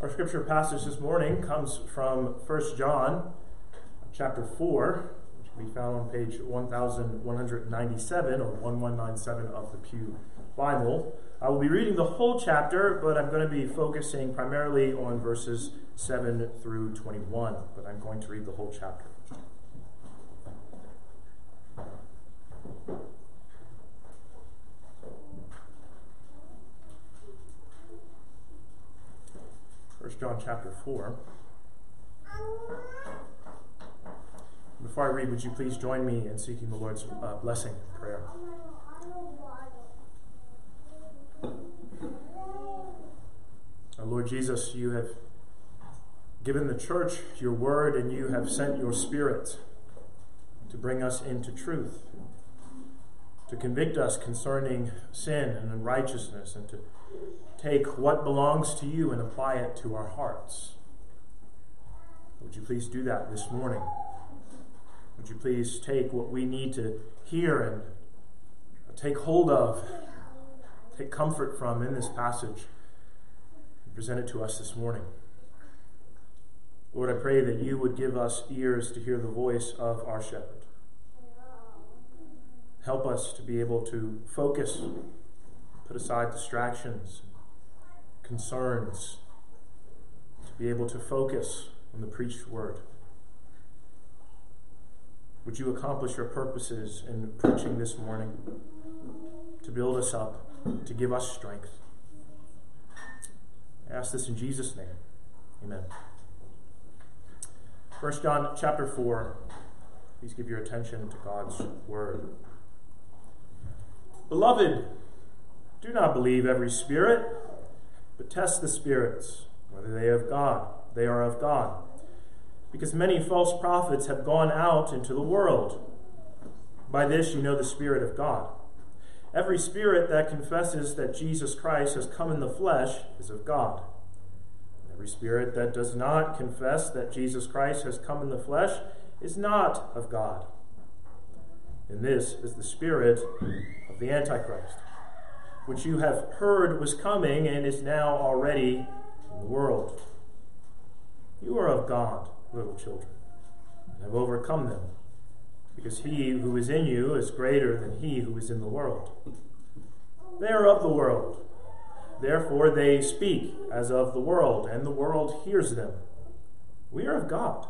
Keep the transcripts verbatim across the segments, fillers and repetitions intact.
Our scripture passage this morning comes from First John chapter four, which can be found on page one thousand one hundred ninety-seven or eleven ninety-seven of the Pew Bible. I will be reading the whole chapter, but I'm going to be focusing primarily on verses seven through twenty-one, but I'm going to read the whole chapter. First John chapter four. Before I read, would you please join me in seeking the Lord's uh, blessing and prayer? Our Lord Jesus, you have given the church your word, and you have sent your Spirit to bring us into truth, to convict us concerning sin and unrighteousness, and to take what belongs to you and apply it to our hearts. Would you please do that this morning? Would you please take what we need to hear and take hold of, take comfort from in this passage, and present it to us this morning? Lord, I pray that you would give us ears to hear the voice of our shepherd. Help us to be able to focus, put aside distractions, concerns, to be able to focus on the preached word. Would you accomplish your purposes in preaching this morning, to build us up, to give us strength? I ask this in Jesus' name. Amen. First John chapter four. Please give your attention to God's word. Beloved, do not believe every spirit, but test the spirits, whether they are of God, they are of God. Because many false prophets have gone out into the world. By this you know the Spirit of God. Every spirit that confesses that Jesus Christ has come in the flesh is of God. Every spirit that does not confess that Jesus Christ has come in the flesh is not of God. And this is the spirit of the Antichrist, which you have heard was coming and is now already in the world. You are of God, little children, and have overcome them, because he who is in you is greater than he who is in the world. They are of the world. Therefore they speak as of the world, and the world hears them. We are of God.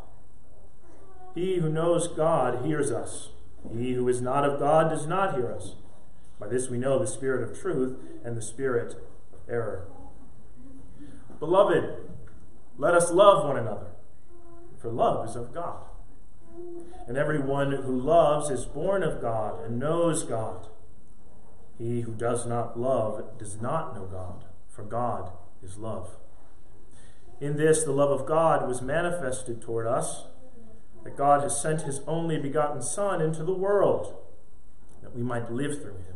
He who knows God hears us. He who is not of God does not hear us. By this we know the spirit of truth and the spirit of error. Beloved, let us love one another, for love is of God. And everyone who loves is born of God and knows God. He who does not love does not know God, for God is love. In this the love of God was manifested toward us, that God has sent his only begotten Son into the world, that we might live through him.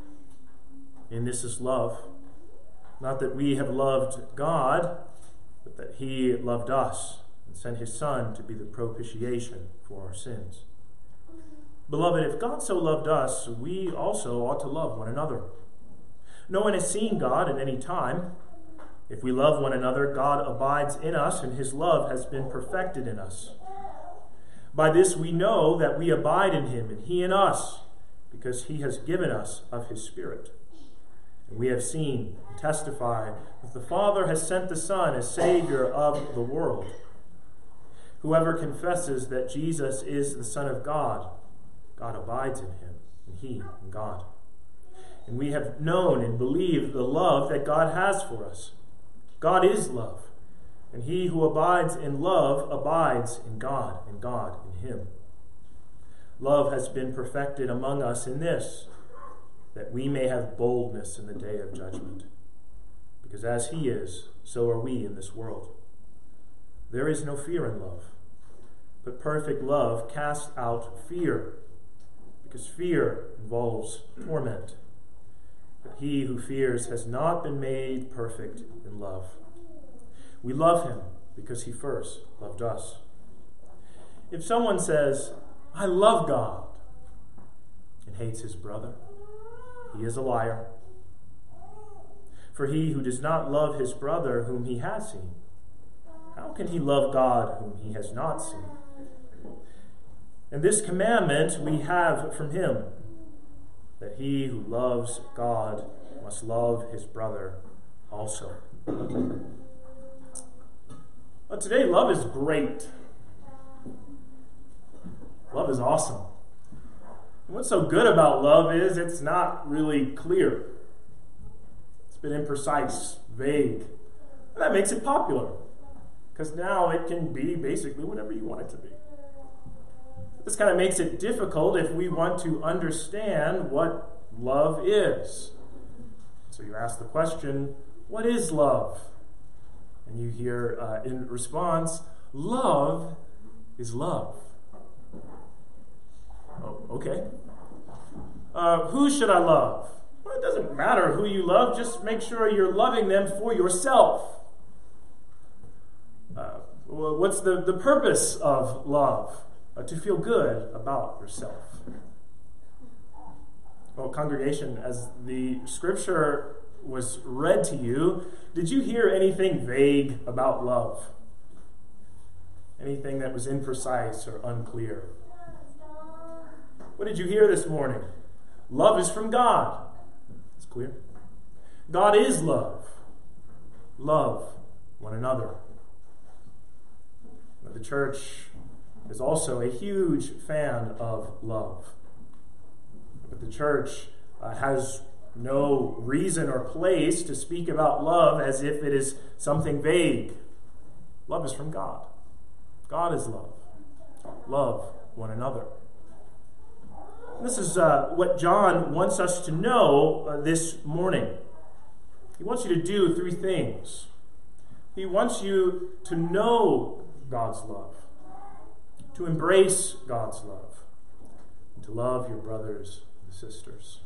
In this is love, not that we have loved God, but that he loved us and sent his Son to be the propitiation for our sins. Beloved, if God so loved us, we also ought to love one another. No one has seen God at any time. If we love one another, God abides in us, and his love has been perfected in us. By this we know that we abide in him, and he in us, because he has given us of his Spirit. And we have seen, testify, that the Father has sent the Son as Savior of the world. Whoever confesses that Jesus is the Son of God, God abides in him, and he in God. And we have known and believed the love that God has for us. God is love, and he who abides in love abides in God, and God in him. Love has been perfected among us in this, that we may have boldness in the day of judgment. Because as he is, so are we in this world. There is no fear in love, but perfect love casts out fear, because fear involves torment. But he who fears has not been made perfect in love. We love him because he first loved us. If someone says, I love God, and hates his brother, he is a liar. For he who does not love his brother whom he has seen how can he love God whom he has not seen? And this commandment we have from him, that he who loves God must love his brother also. But today, love is great. Love is awesome. And what's so good about love is it's not really clear. It's been imprecise, vague. And that makes it popular, because now it can be basically whatever you want it to be. This kind of makes it difficult if we want to understand what love is. So you ask the question, what is love? And you hear uh, in response, love is love. Oh, okay. Uh, who should I love? Well, it doesn't matter who you love. Just make sure you're loving them for yourself. Uh, what's the, the purpose of love? Uh, to feel good about yourself. Well, congregation, as the scripture was read to you, did you hear anything vague about love? Anything that was imprecise or unclear? What did you hear this morning? Love is from God. It's clear. God is love. Love one another. But the church is also a huge fan of love. But the church uh, has no reason or place to speak about love as if it is something vague. Love is from God. God is love. Love one another. This is uh, what John wants us to know uh, this morning. He wants you to do three things. He wants you to know God's love, to embrace God's love, and to love your brothers and sisters.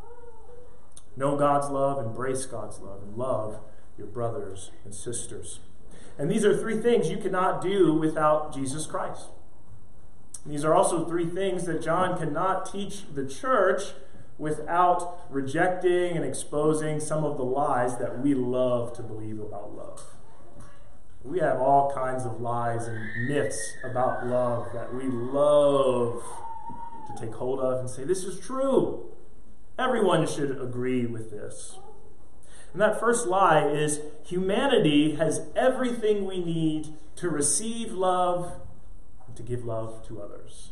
Know God's love, embrace God's love, and love your brothers and sisters. And these are three things you cannot do without Jesus Christ. These are also three things that John cannot teach the church without rejecting and exposing some of the lies that we love to believe about love. We have all kinds of lies and myths about love that we love to take hold of and say, this is true. Everyone should agree with this. And that first lie is humanity has everything we need to receive love and to give love to others.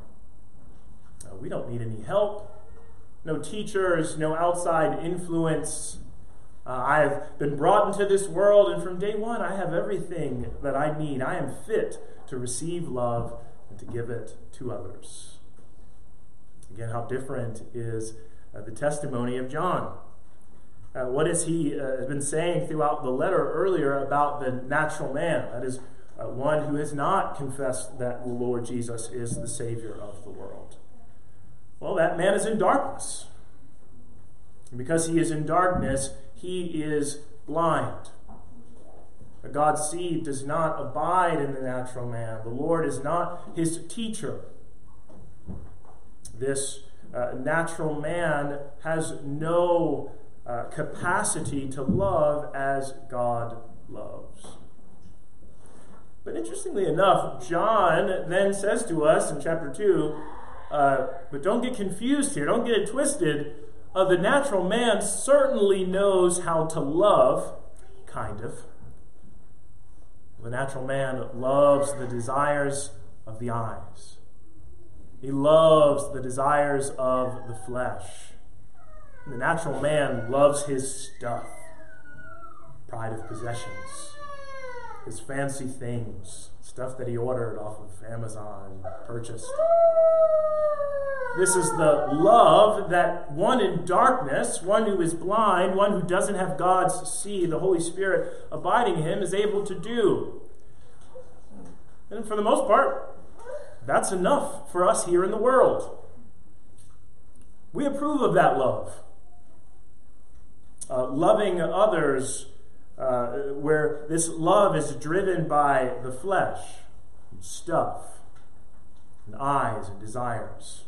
Uh, we don't need any help, no teachers, no outside influence. Uh, I have been brought into this world, and from day one, I have everything that I need. I am fit to receive love and to give it to others. Again, how different is uh, the testimony of John? Uh, what has he uh, been saying throughout the letter earlier about the natural man? That is, uh, one who has not confessed that the Lord Jesus is the Savior of the world. Well, that man is in darkness. And because he is in darkness, he is blind. God's seed does not abide in the natural man. The Lord is not his teacher. This uh, natural man has no uh, capacity to love as God loves. But interestingly enough, John then says to us in chapter two, uh, but don't get confused here, don't get it twisted. Uh, the natural man certainly knows how to love, kind of. The natural man loves the desires of the eyes. He loves the desires of the flesh. And the natural man loves his stuff, pride of possessions, his fancy things, stuff that he ordered off of Amazon and purchased. This is the love that one in darkness, one who is blind, one who doesn't have God's seed, the Holy Spirit abiding in him, is able to do. And for the most part, that's enough for us here in the world. We approve of that love. Uh, loving others uh, where this love is driven by the flesh, and stuff, and eyes and desires.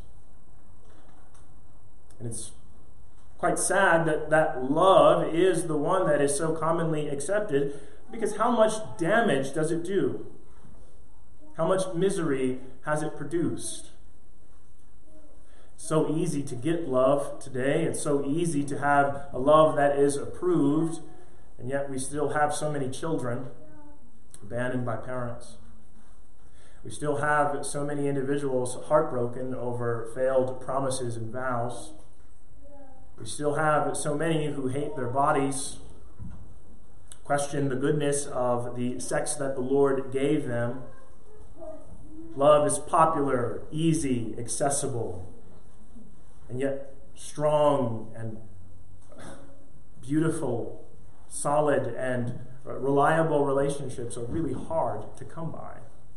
And it's quite sad that that love is the one that is so commonly accepted, Because how much damage does it do? How much misery has it produced? It's so easy to get love today. It's so easy to have a love that is approved, and yet we still have so many children abandoned by parents. We still have so many individuals heartbroken over failed promises and vows. We still have so many who hate their bodies, question the goodness of the sex that the Lord gave them. Love is popular, easy, accessible, and yet strong and beautiful, solid, and reliable relationships are really hard to come by.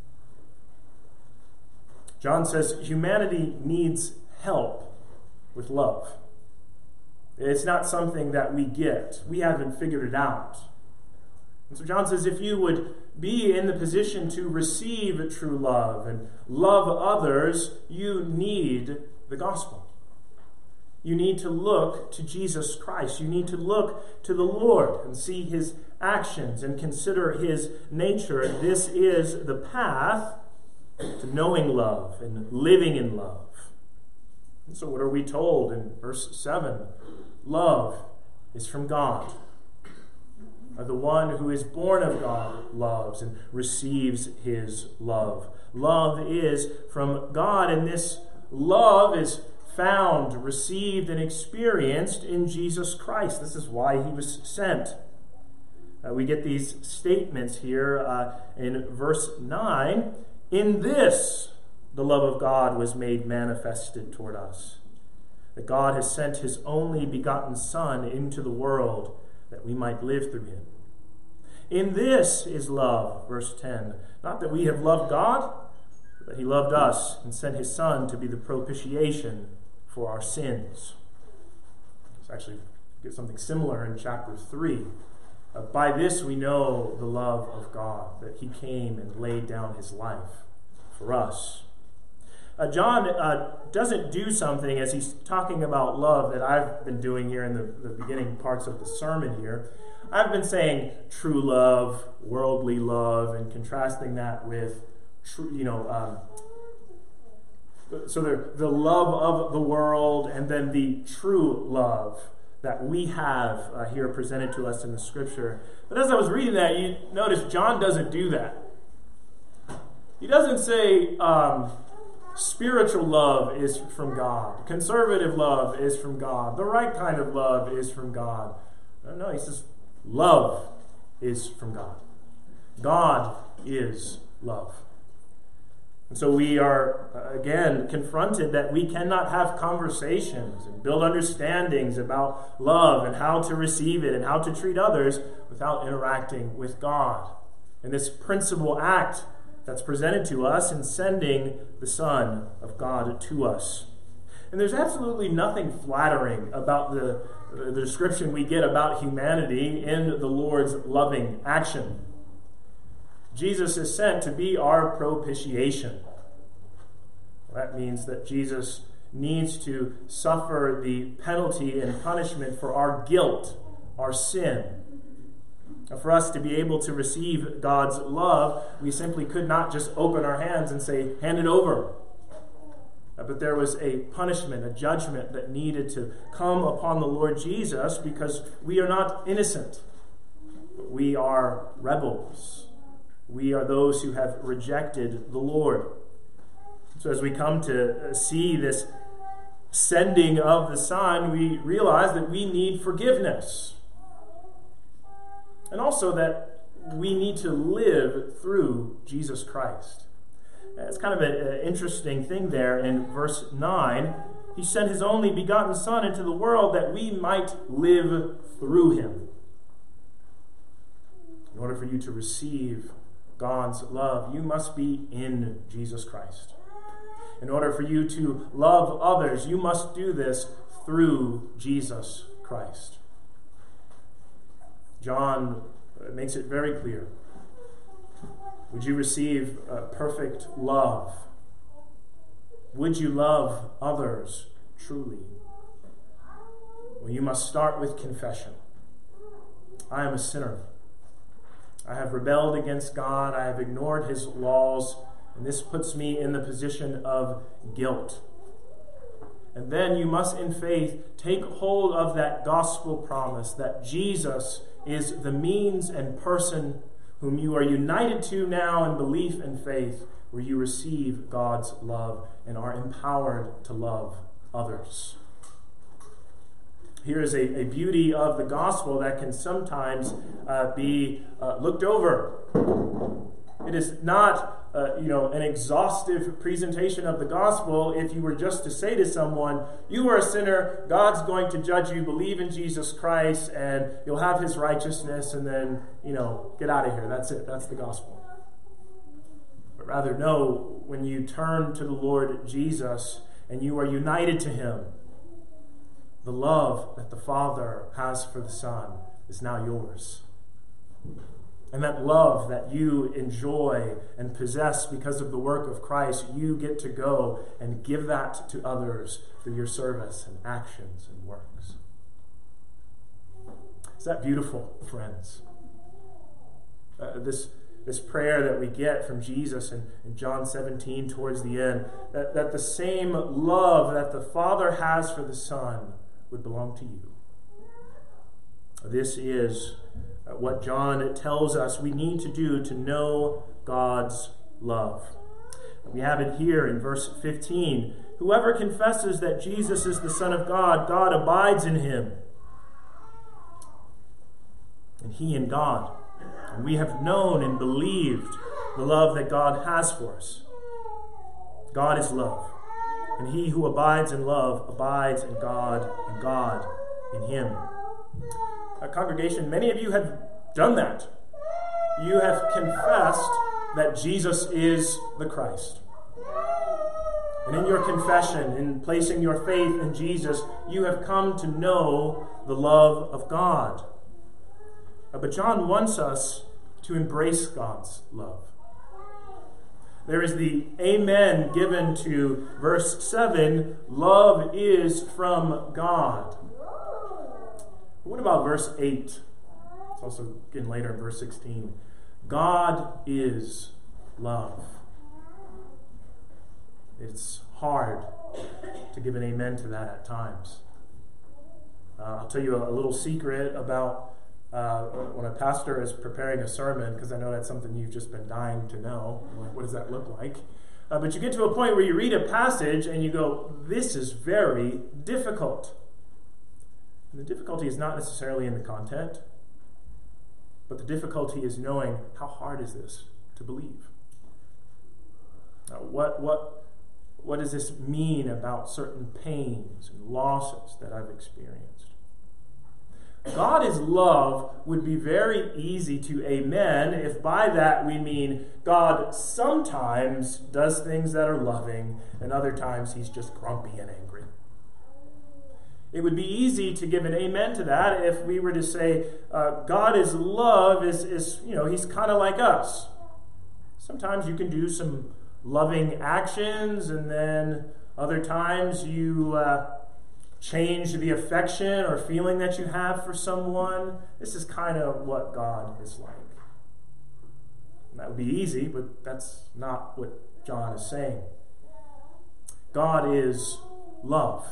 John says humanity needs help with love. It's not something that we get. We haven't figured it out. And so John says if you would be in the position to receive true love and love others, you need the gospel. You need to look to Jesus Christ. You need to look to the Lord and see his actions and consider his nature. This is the path to knowing love and living in love. And so what are we told in verse seven? Love is from God. The one who is born of God loves and receives his love. Love is from God, and this love is found, received, and experienced in Jesus Christ. This is why he was sent. Uh, we get these statements here uh, in verse nine. In this, the love of God was made manifested toward us, that God has sent his only begotten Son into the world that we might live through him. In this is love, verse ten. Not that we have loved God, but that he loved us and sent his Son to be the propitiation for our sins. Let's actually get something similar in chapter three. Uh, by this we know the love of God, that he came and laid down his life for us. Uh, John uh, doesn't do something as he's talking about love that I've been doing here in the, the beginning parts of the sermon here. I've been saying true love, worldly love, and contrasting that with, true, you know, um, so the, the love of the world and then the true love that we have uh, here presented to us in the Scripture. But as I was reading that, you notice John doesn't do that. He doesn't say um, spiritual love is from God. Conservative love is from God. The right kind of love is from God. No, no, he says love is from God. God is love. And so we are, uh, again, confronted that we cannot have conversations and build understandings about love and how to receive it and how to treat others without interacting with God. And this principal act that's presented to us in sending the Son of God to us. And there's absolutely nothing flattering about the, the description we get about humanity in the Lord's loving action. Jesus is sent to be our propitiation. That means that Jesus needs to suffer the penalty and punishment for our guilt, our sin. For us to be able to receive God's love, we simply could not just open our hands and say, hand it over. But there was a punishment, a judgment that needed to come upon the Lord Jesus because we are not innocent. We are rebels. We are those who have rejected the Lord. So as we come to see this sending of the Son, we realize that we need forgiveness. And also that we need to live through Jesus Christ. It's kind of an interesting thing there in verse nine. He sent his only begotten Son into the world that we might live through him. In order for you to receive God's love, you must be in Jesus Christ. In order for you to love others, you must do this through Jesus Christ. John makes it very clear. Would you receive uh, perfect love? Would you love others truly? Well, you must start with confession. I am a sinner. I have rebelled against God. I have ignored his laws. And this puts me in the position of guilt. And then you must, in faith, take hold of that gospel promise that Jesus is the means and person whom you are united to now in belief and faith, where you receive God's love and are empowered to love others. Here is a, a beauty of the gospel that can sometimes uh, be uh, looked over. It is not uh, you know, an exhaustive presentation of the gospel if you were just to say to someone, you are a sinner, God's going to judge you, believe in Jesus Christ, and you'll have his righteousness, and then, you know, get out of here. That's it. That's the gospel. But rather, no, when you turn to the Lord Jesus and you are united to him, the love that the Father has for the Son is now yours. And that love that you enjoy and possess because of the work of Christ, you get to go and give that to others through your service and actions and works. Is that beautiful, friends? Uh, this, this prayer that we get from Jesus in, in John seventeen towards the end, that, that the same love that the Father has for the Son would belong to you. This is what John tells us we need to do to know God's love. We have it here in verse fifteen. Whoever confesses that Jesus is the Son of God, God abides in him, and he in God. And we have known and believed the love that God has for us. God is love, and he who abides in love abides in God, and God in him. A congregation, many of you have done that. You have confessed that Jesus is the Christ. And in your confession, in placing your faith in Jesus, you have come to know the love of God. But John wants us to embrace God's love. There is the amen given to verse seven, love is from God. What about verse eight? It's also again later in verse sixteen. God is love. It's hard to give an amen to that at times. Uh, I'll tell you a, a little secret about uh, when a pastor is preparing a sermon, because I know that's something you've just been dying to know. What, what does that look like? Uh, but you get to a point where you read a passage and you go, this is very difficult. And the difficulty is not necessarily in the content, but the difficulty is knowing how hard is this to believe. Uh, what what what does this mean about certain pains and losses that I've experienced? God is love would be very easy to amen if by that we mean God sometimes does things that are loving and other times he's just grumpy and angry. It would be easy to give an amen to that if we were to say, uh, God is love, is, is you know, he's kind of like us. Sometimes you can do some loving actions, and then other times you uh, change the affection or feeling that you have for someone. This is kind of what God is like. And that would be easy, but that's not what John is saying. God is love.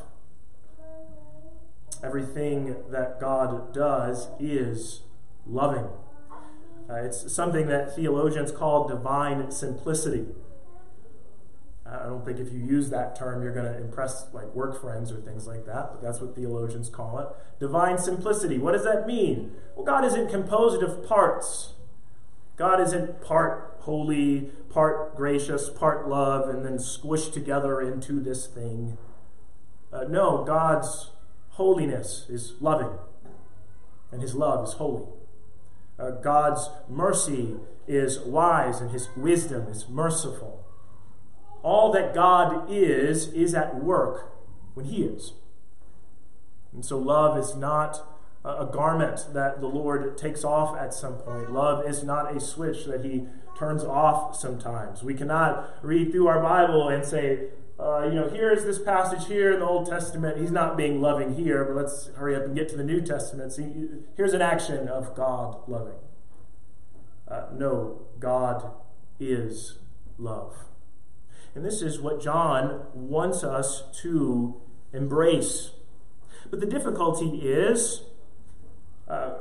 Everything that God does is loving. Uh, it's something that theologians call divine simplicity. I don't think if you use that term, you're going to impress like work friends or things like that, but that's what theologians call it. Divine simplicity. What does that mean? Well, God isn't composed of parts. God isn't part holy, part gracious, part love, and then squished together into this thing. Uh, no, God's holiness is loving, and his love is holy. Uh, God's mercy is wise, and his wisdom is merciful. All that God is, is at work when he is. And so love is not a garment that the Lord takes off at some point. Love is not a switch that he turns off sometimes. We cannot read through our Bible and say, Uh, you know, here is this passage here in the Old Testament. He's not being loving here, but let's hurry up and get to the New Testament. See, here's an action of God loving. Uh, no, God is love. And this is what John wants us to embrace. But the difficulty is uh,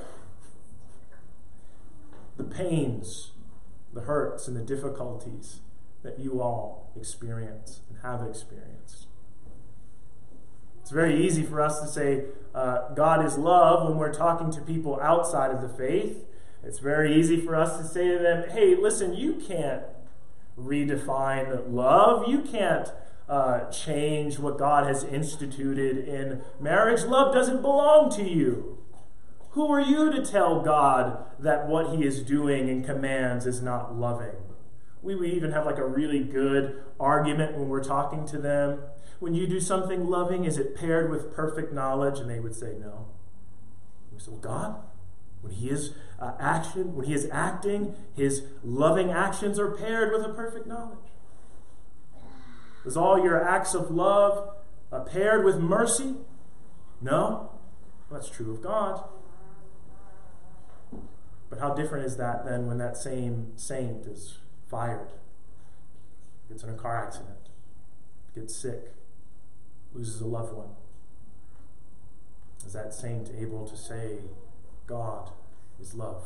the pains, the hurts, and the difficulties that you all experience and have experienced. It's very easy for us to say uh, God is love when we're talking to people outside of the faith. It's very easy for us to say to them, hey, listen, you can't redefine love. You can't uh, change what God has instituted in marriage. Love doesn't belong to you. Who are you to tell God that what he is doing and commands is not loving? We would even have like a really good argument when we're talking to them. When you do something loving, is it paired with perfect knowledge? And they would say no. We say, well, God, when he is uh, action, when he is acting, his loving actions are paired with a perfect knowledge. Is all your acts of love uh, paired with mercy? No. Well, that's true of God. But how different is that than when that same saint is fired, gets in a car accident, gets sick, loses a loved one? Is that saint able to say, God is love?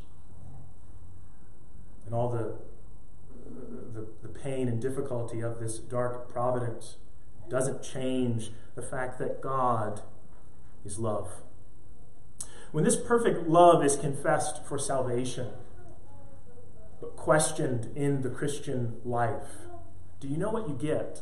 And all the, the, the pain and difficulty of this dark providence doesn't change the fact that God is love. When this perfect love is confessed for salvation, but questioned in the Christian life, do you know what you get?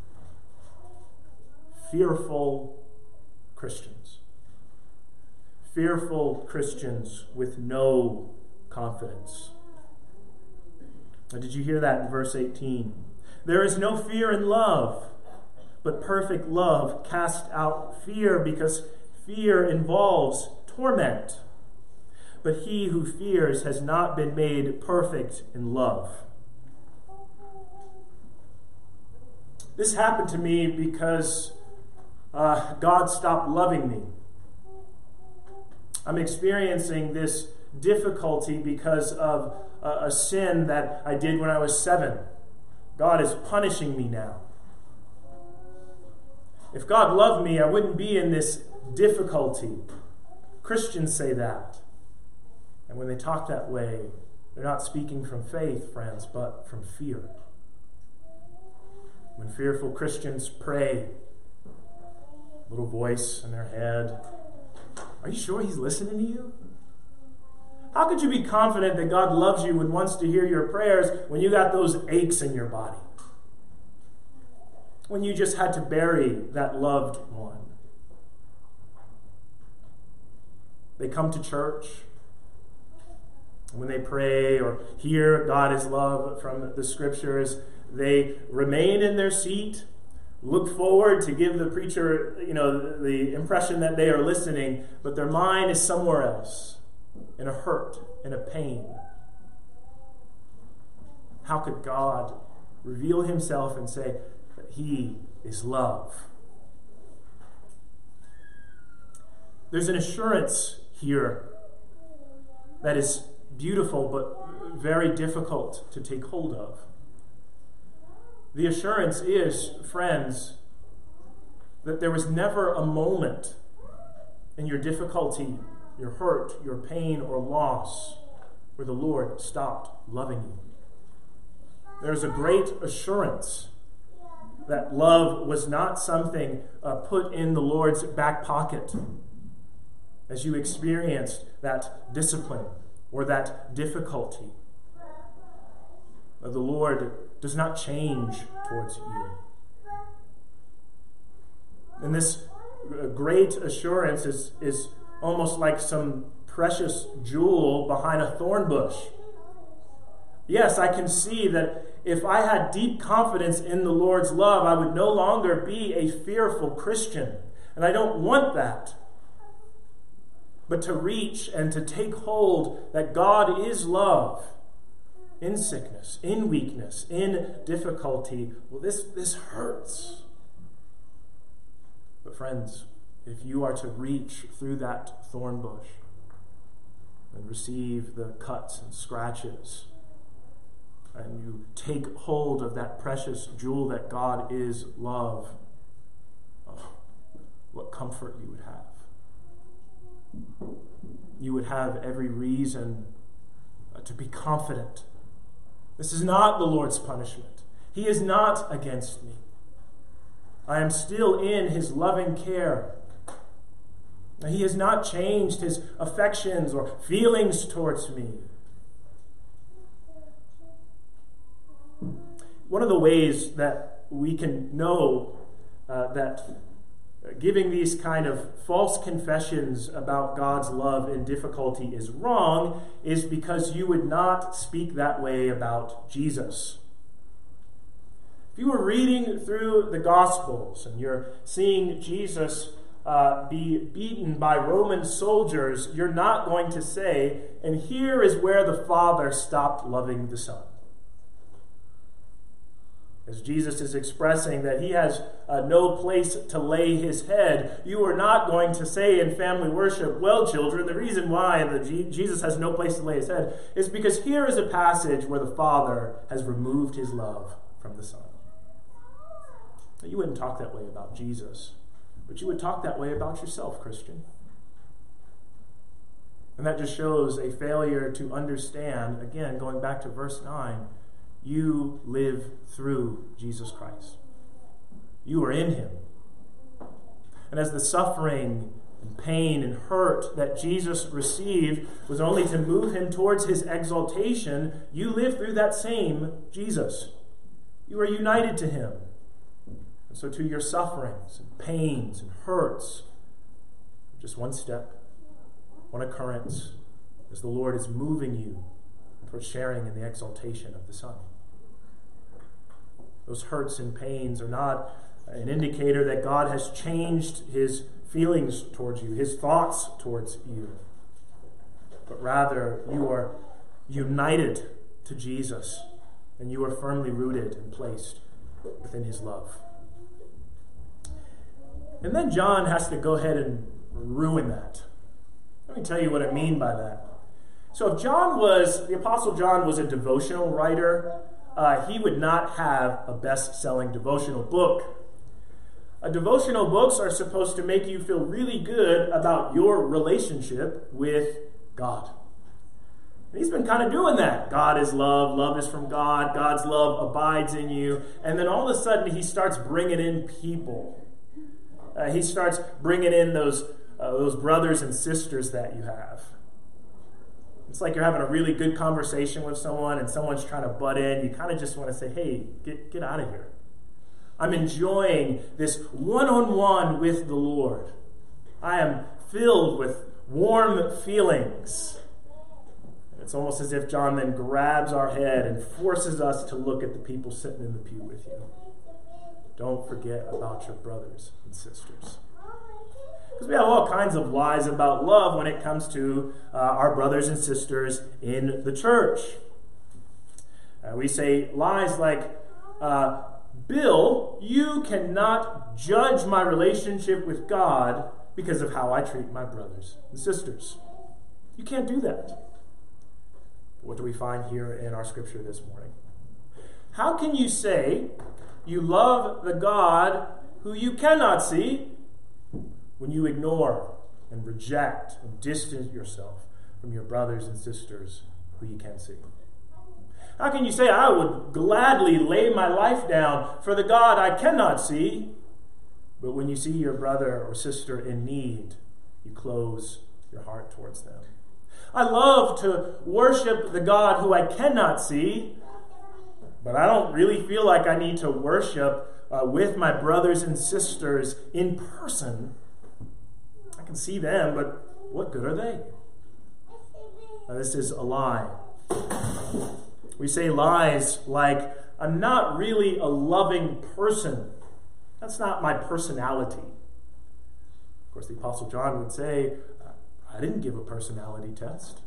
Fearful Christians. Fearful Christians with no confidence. Now, did you hear that in verse eighteen? There is no fear in love, but perfect love casts out fear, because fear involves torment. But he who fears has not been made perfect in love. This happened to me because uh, God stopped loving me. I'm experiencing this difficulty because of a, a sin that I did when I was seven. God is punishing me now. If God loved me, I wouldn't be in this difficulty. Christians say that. And when they talk that way, they're not speaking from faith, friends, but from fear. When fearful Christians pray, little voice in their head, are you sure he's listening to you? How could you be confident that God loves you and wants to hear your prayers when you got those aches in your body? When you just had to bury that loved one? They come to church, and when they pray or hear God is love from the scriptures, they remain in their seat, look forward to give the preacher, you know, the impression that they are listening, but their mind is somewhere else, in a hurt, in a pain. How could God reveal himself and say that he is love? There's an assurance here that is beautiful but very difficult to take hold of. The assurance is, friends, that there was never a moment in your difficulty, your hurt, your pain, or loss where the Lord stopped loving you. There's a great assurance that love was not something uh, put in the Lord's back pocket as you experienced that discipline or that difficulty. The Lord does not change towards you. And this great assurance is, is almost like some precious jewel behind a thorn bush. Yes, I can see that if I had deep confidence in the Lord's love, I would no longer be a fearful Christian. And I don't want that. But to reach and to take hold that God is love in sickness, in weakness, in difficulty, well, this, this hurts. But friends, if you are to reach through that thorn bush, and receive the cuts and scratches, and you take hold of that precious jewel that God is love, oh, what comfort you would have. You would have every reason to be confident. This is not the Lord's punishment. He is not against me. I am still in his loving care. He has not changed his affections or feelings towards me. One of the ways that we can know uh, that giving these kind of false confessions about God's love in difficulty is wrong is because you would not speak that way about Jesus. If you were reading through the Gospels and you're seeing Jesus uh, be beaten by Roman soldiers, you're not going to say, and here is where the Father stopped loving the Son. As Jesus is expressing that he has uh, no place to lay his head, you are not going to say in family worship, well, children, the reason why the G- Jesus has no place to lay his head is because here is a passage where the Father has removed his love from the Son. Now, you wouldn't talk that way about Jesus, but you would talk that way about yourself, Christian. And that just shows a failure to understand, again, going back to verse nine, you live through Jesus Christ. You are in him. And as the suffering and pain and hurt that Jesus received was only to move him towards his exaltation, you live through that same Jesus. You are united to him. And so to your sufferings and pains and hurts, just one step, one occurrence, as the Lord is moving you towards sharing in the exaltation of the Son. Those hurts and pains are not an indicator that God has changed his feelings towards you, his thoughts towards you. But rather, you are united to Jesus, and you are firmly rooted and placed within his love. And then John has to go ahead and ruin that. Let me tell you what I mean by that. So if John was, the Apostle John was a devotional writer, Uh, he would not have a best-selling devotional book. Uh, devotional books are supposed to make you feel really good about your relationship with God. And he's been kind of doing that. God is love. Love is from God. God's love abides in you. And then all of a sudden, he starts bringing in people. Uh, he starts bringing in those, uh, those brothers and sisters that you have. It's like you're having a really good conversation with someone and someone's trying to butt in. You kind of just want to say, hey, get, get out of here. I'm enjoying this one-on-one with the Lord. I am filled with warm feelings. It's almost as if John then grabs our head and forces us to look at the people sitting in the pew with you. Don't forget about your brothers and sisters. Because we have all kinds of lies about love when it comes to uh, our brothers and sisters in the church. Uh, we say lies like, uh, Bill, you cannot judge my relationship with God because of how I treat my brothers and sisters. You can't do that. What do we find here in our scripture this morning? How can you say you love the God who you cannot see when you ignore and reject and distance yourself from your brothers and sisters who you can see? How can you say, I would gladly lay my life down for the God I cannot see, but when you see your brother or sister in need, you close your heart towards them? I love to worship the God who I cannot see, but I don't really feel like I need to worship uh, with my brothers and sisters in person. I can see them, but what good are they? Now, this is a lie. We say lies like, I'm not really a loving person. That's not my personality. Of course, the Apostle John would say, I didn't give a personality test.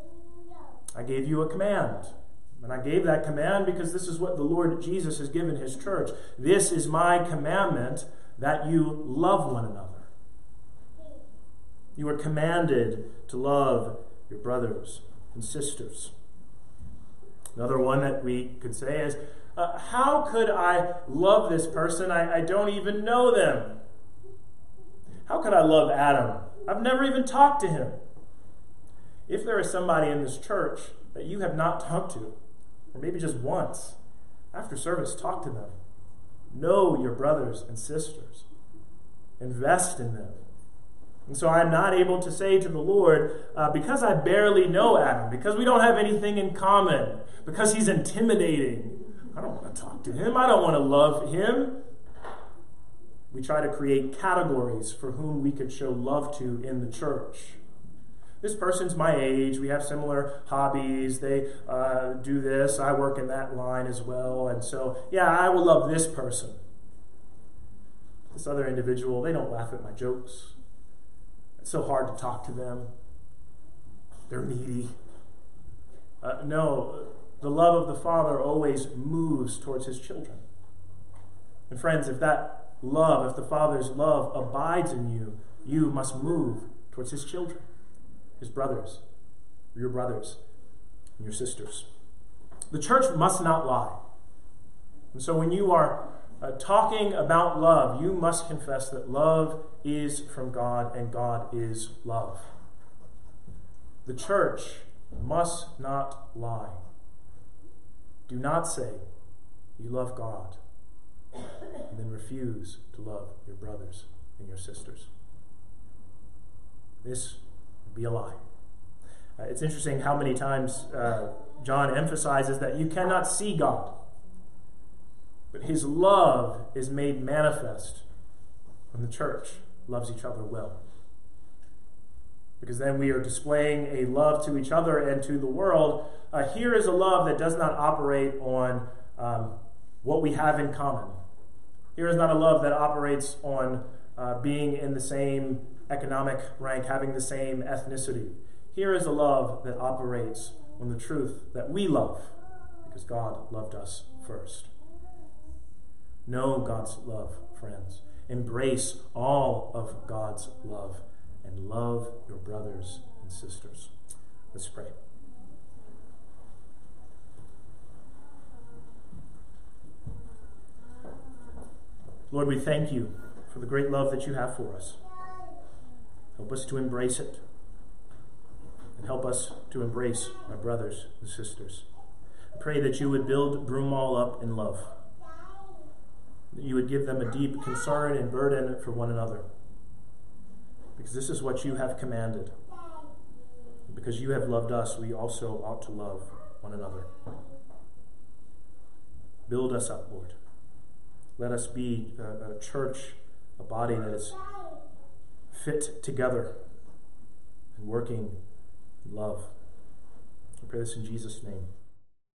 I gave you a command. And I gave that command because this is what the Lord Jesus has given his church. This is my commandment, that you love one another. You are commanded to love your brothers and sisters. Another one that we could say is, uh, how could I love this person? I, I don't even know them. How could I love Adam? I've never even talked to him. If there is somebody in this church that you have not talked to, or maybe just once, after service, talk to them. Know your brothers and sisters. Invest in them. And so I'm not able to say to the Lord, uh, because I barely know Adam, because we don't have anything in common, because he's intimidating, I don't want to talk to him. I don't want to love him. We try to create categories for whom we could show love to in the church. This person's my age. We have similar hobbies. They uh, do this. I work in that line as well. And so, yeah, I will love this person. This other individual, they don't laugh at my jokes. It's so hard to talk to them. They're needy. Uh, no, the love of the Father always moves towards his children. And friends, if that love, if the Father's love abides in you, you must move towards his children, his brothers, your brothers, and your sisters. The church must not lie. And so when you are uh, talking about love, you must confess that love is from God and God is love. The church must not lie. Do not say you love God and then refuse to love your brothers and your sisters. This would be a lie. Uh, it's interesting how many times uh, John emphasizes that you cannot see God, but his love is made manifest when the church loves each other well. Because then we are displaying a love to each other and to the world. Uh, here is a love that does not operate on um, what we have in common. Here is not a love that operates on uh, being in the same economic rank, having the same ethnicity. Here is a love that operates on the truth that we love, because God loved us first. Know God's love, friends. Embrace all of God's love, and love your brothers and sisters. Let's pray. Lord, we thank you for the great love that you have for us. Help us to embrace it, and help us to embrace our brothers and sisters. I pray that you would build Broomall up in love, that you would give them a deep concern and burden for one another, because this is what you have commanded. Because you have loved us, we also ought to love one another. Build us up, Lord. Let us be a, a church, a body that is fit together and working in love. I pray this in Jesus' name.